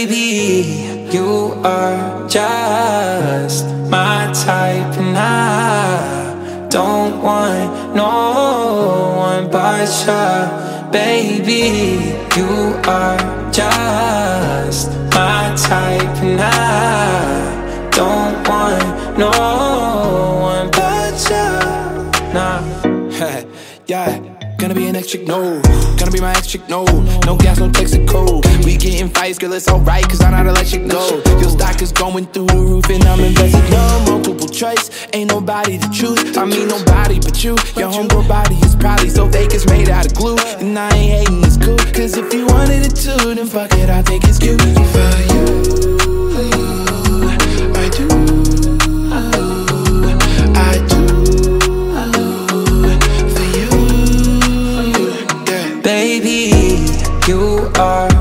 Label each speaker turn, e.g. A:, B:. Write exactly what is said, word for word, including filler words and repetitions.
A: Baby, you are just my type, and I don't want no one but you. Baby, you are just my type, and I don't want no one but you.
B: Nah, yeah. Gonna be an ex chick, no. Gonna be my ex chick, no. No gas, no texting code. We getting fights, girl, it's alright, cause I'm not a let you go. Your stock is going through the roof, and I'm invested. No multiple choice, ain't nobody to choose. I mean, nobody but you. Your homegirl body is probably so fake, it's made out of glue. And I ain't hating, it's cool. Cause if you wanted it too, then fuck it, I think it's cute. For you, I do, I do.
A: Baby, you are